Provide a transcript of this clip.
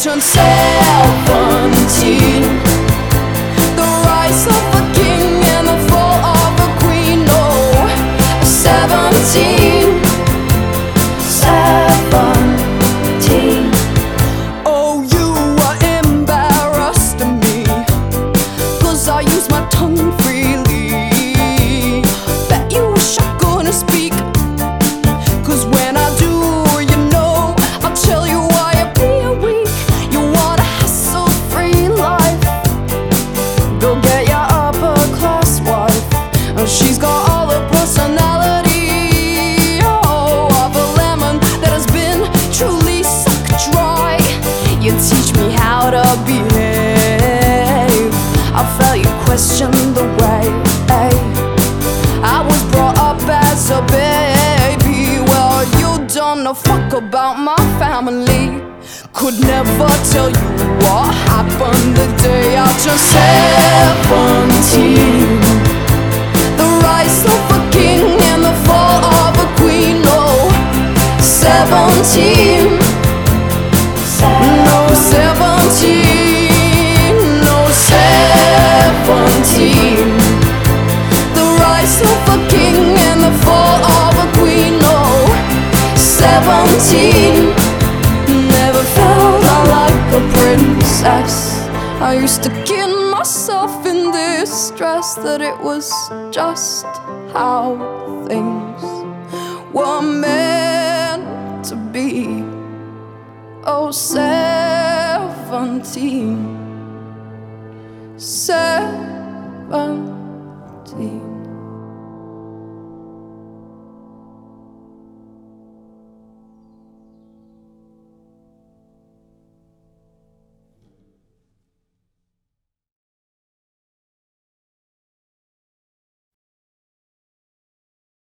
turned 17. The rise of a king and the fall of a queen. Oh, 17. 17. Oh, you are embarrassed of me, 'cause I use my tongue freely. Bet you wish I couldn't speak, 'cause when I do, you know, I'll tell you why you're being weak. You want a hassle-free life, go get your upper-class wife. She's got all the personality, oh, of a lemon that has been truly sucked dry. You teach me how to behave. I felt you question the way I was brought up as a baby. Well, you don't know fuck about my family. Could never tell you what happened the day I turned 17. The rise of a king and the fall of a queen. Oh, 17. No, 17. No, 17. The rise of a king and the fall of a queen. Oh, 17. Never felt like a princess. I used to kid myself in distress that it was just how things were meant to be. Oh, 17. 17.